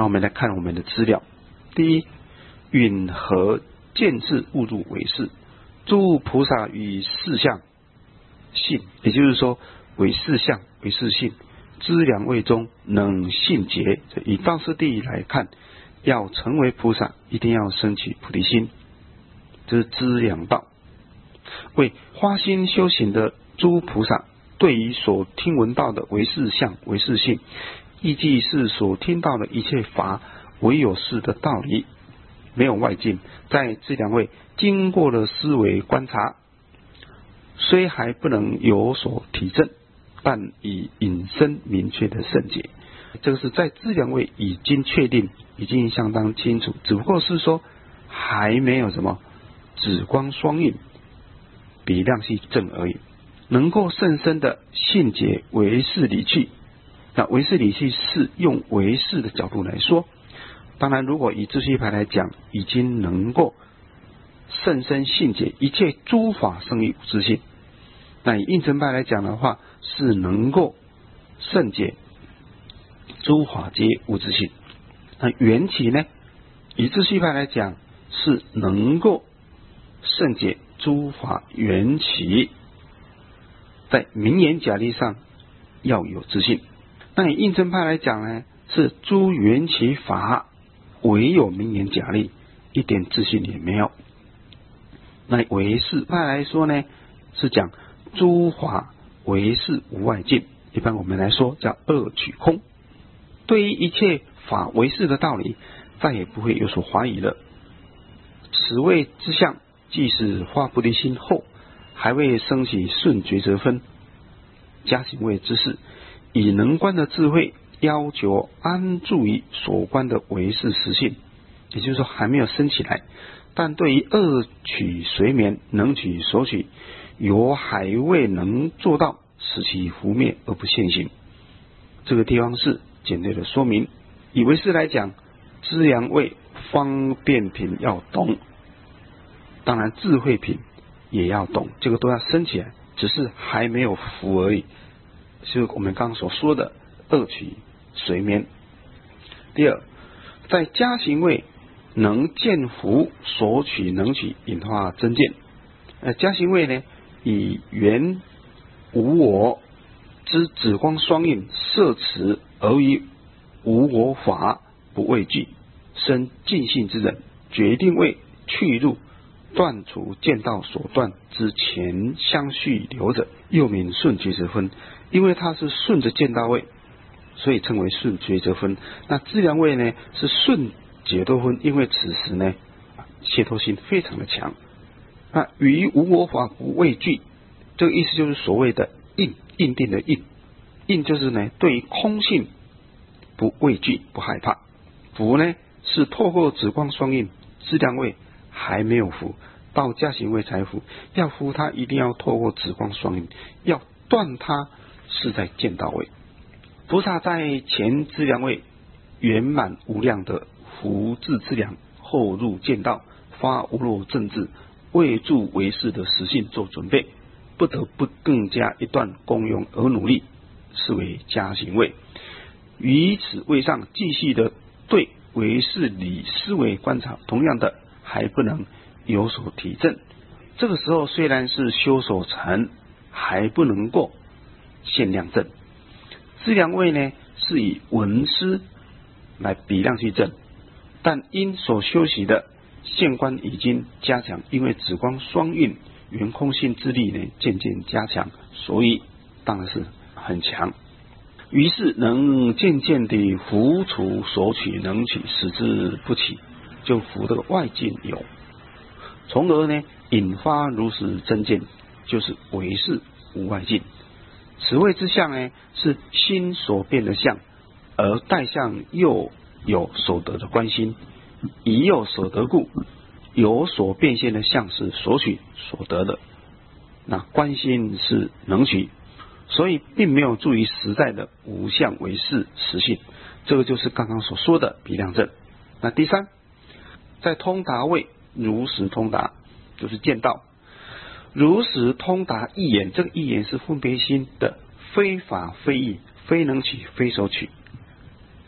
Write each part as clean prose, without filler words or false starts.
好，我们来看我们的资料。第一，允和见智误入唯识，诸菩萨与四相性，也就是说唯识相、唯识性，资粮位中能信解。以道次第来看，要成为菩萨，一定要升起菩提心，这是资粮道。为花心修行的诸菩萨，对于所听闻到的唯识相、唯识性，亦即是所听到的一切法唯有是的道理，没有外境，在资粮位经过了思维观察，虽还不能有所体证，但已引申明确的圣解。这个是在资粮位已经确定，已经相当清楚，只不过是说还没有什么紫光双运比量系正而已，能够甚深的信解唯识理趣。那唯识理趣是用唯识的角度来说，当然如果以秩序派来讲，已经能够甚深信解一切诸法生于无自性。那以应成派来讲的话，是能够甚解诸法皆无自性。那缘起呢，以秩序派来讲，是能够甚解诸法缘起，在名言假立上要有自信。那以应成派来讲呢，是诸缘起法唯有名言假立，一点自信也没有。那唯识派来说呢，是讲诸法唯识无外境，一般我们来说叫二取空。对于一切法唯识的道理，再也不会有所怀疑了。此谓之相，即使发菩提心后，还未升起顺觉则分加行位之事，以能观的智慧要求安住于所观的唯识实性，也就是说还没有升起来，但对于恶取随眠、能取所取，有还未能做到使其拂灭而不现行。这个地方是简略的说明。以唯识来讲，资粮位方便品要懂，当然智慧品也要懂，这个都要升起来，只是还没有伏而已，是我们刚刚所说的恶取随眠。第二，在加行位能见伏所取能取，引发真见。加行位呢，以缘无我之紫光双运摄持，而于无我法不畏惧，生尽性之人，决定为去路断除见道所断之前相续流者，又名顺觉则分。因为它是顺着见道位，所以称为顺觉则分。那资粮位呢，是顺解脱分，因为此时呢解脱心非常的强。那于无我法不畏惧，这个意思就是所谓的印定的印就是呢对于空性不畏惧不害怕。伏呢是透过紫光双运，资粮位还没有伏，到加行位才伏。要伏它一定要透过紫光双运，要断它是在见道位。菩萨在前资粮位圆满无量的福智资粮，后入见道，发无漏正智，为助唯识的实性做准备，不得不更加一段功用而努力，是为加行位。于此位上继续的对唯识理思维观察，同样的还不能有所体证。这个时候虽然是修所成，还不能够现量证。资粮位呢是以闻思来比量去证，但因所修习的现观已经加强，因为紫光双运圆空性之力呢渐渐加强，所以当然是很强。于是能渐渐地伏除所取能取，使之不起，就伏这个外境有，从而呢引发如实真见，就是唯识无外境。此谓之相呢，是心所变的相，而待相又有所得的观心，已有所得故，有所变现的相是所取所得的，那观心是能取，所以并没有助于实在的无相唯识实性。这个就是刚刚所说的比量证。那第三，在通达位如实通达，就是见道。如实通达一言，这个一言是分别心的非法非义，非能取非所取。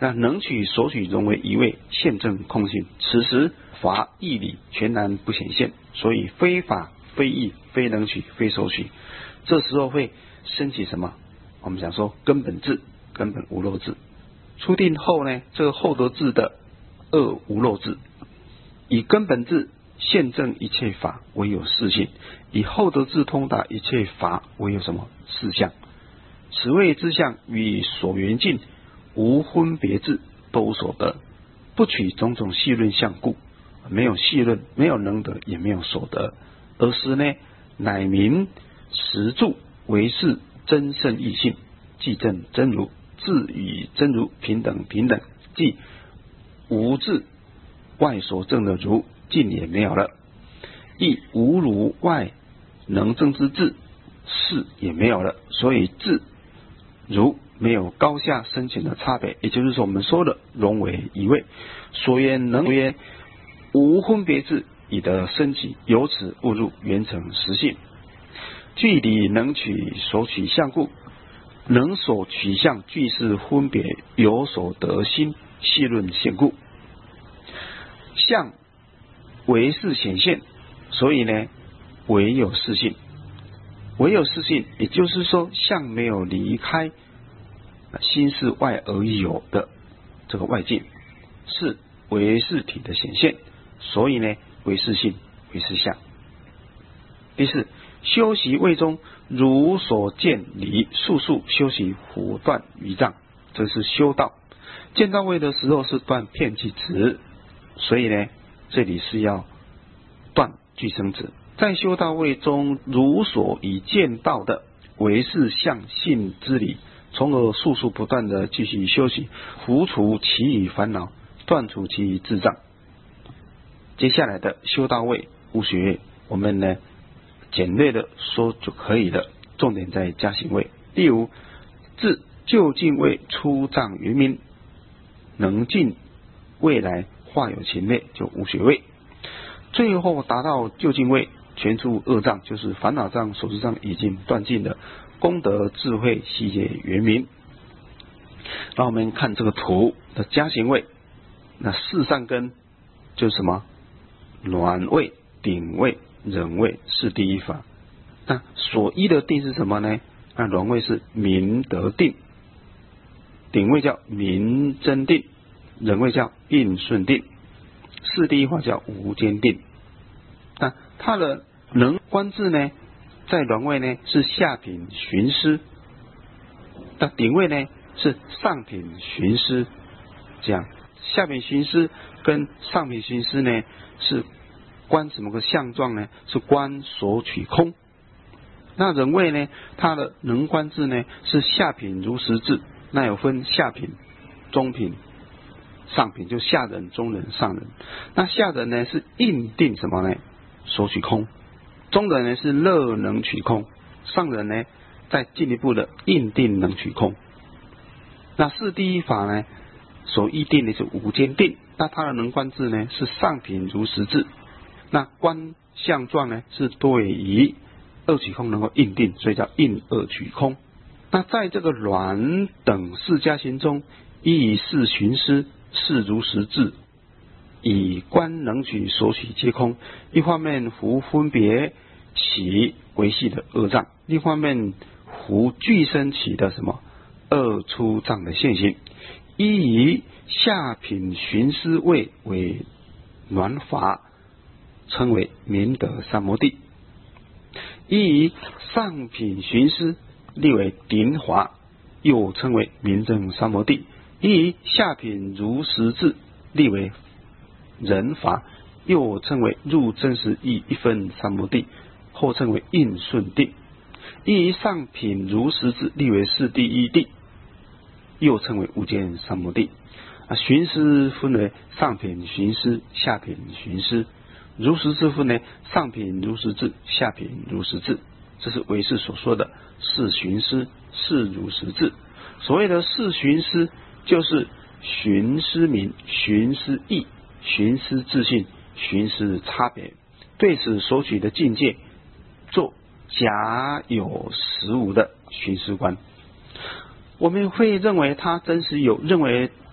那能取所取融为一味，现证空性。此时法义理全然不显现，所以非法非义非能取非所取。这时候会升起什么？我们讲说根本智，根本无漏智。初定后呢，这个后得智的二无漏智，以根本智现证一切法唯有事性，以后得智通达一切法唯有什么？事相。此谓之相与所缘境无分别智，都所得，不取种种细论相故，没有细论，没有能得，也没有所得，而是呢，乃名实住为是真圣义性，即证真如，智与真如平等平等，即无智外所证的如尽也没有了，亦无如外能证之智是也没有了，所以智如没有高下深浅的差别，也就是说我们说的融为一味，所言能曰无分别智，以得升起，由此悟入圆成实性。据理能取所取相故，能所取相俱是分别有所得心，细论显故。相为是显现，所以呢，唯有是性。唯有是性，也就是说相没有离开心是外而有的这个外境，是唯是体的显现，所以呢，唯是性，唯是相。第四，修习位中如所见理，速速修习胡断余障，这是修道。见到位的时候是断片剂子，所以呢，这里是要断俱生子。在修道位中，如所已见到的唯是相性之理，从而速速不断的继续修习，除除其余烦恼，断除其余智障。接下来的修道位无学位，我们呢简略的说就可以了，重点在加行位。例如，自就近位出障圆明，能尽未来化有情类，就无学位。最后达到就近位，全除恶障，就是烦恼障、所知障已经断尽了，功德智慧悉皆圆明。让我们看这个图的加行位，那四善根就是什么？暖位、顶位、忍位是第一法。那所依的定是什么呢？那暖位是明德定，顶位叫明真定，忍位叫应顺定，是第一法叫无间定。那它的能观智呢，在暖位呢是下品寻思，那顶位呢是上品寻思。这样下品寻思跟上品寻思呢是观什么个相状呢？是观所取空。那忍位呢，它的能观智呢是下品如实智，那有分下品、中品、上品，就下人、中人、上人。那下人呢是应定什么呢？所取空。中人呢是乐能取空，上人呢再进一步的应定能取空。那是第一法呢所依定的是无间定，那它的能观智呢是上品如实智，那观相状呢是对于二取空能够应定，所以叫应二取空。那在这个软等四加行中，以是寻思，是如实智，以观能取所取皆空，一方面胡分别起维系的恶障，另一方面胡俱生起的什么恶出障的现行，依于下品寻思位为暖法，称为明德三摩地；依于上品寻思立为顶法，又称为明正三摩地；依于下品如实智立为人法，又称为入真实义一分三摩地，后称为应顺地；依于上品如实智立为是第一地，又称为无间三摩地。寻思分为上品寻思、下品寻思；如实智分为上品如实智、下品如实智。这是唯识所说的是寻思、是如实智。所谓的是寻思，就是寻思名、寻思义、寻思自信、寻思差别，对此所取的境界做假有实无的寻思观。我们会认为它真实有，认为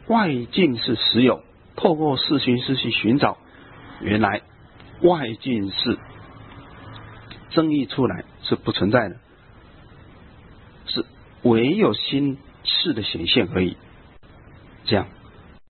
外境是实有，透过四心思去寻找，原来外境是争议出来是不存在的，是唯有心事的显现而已。这样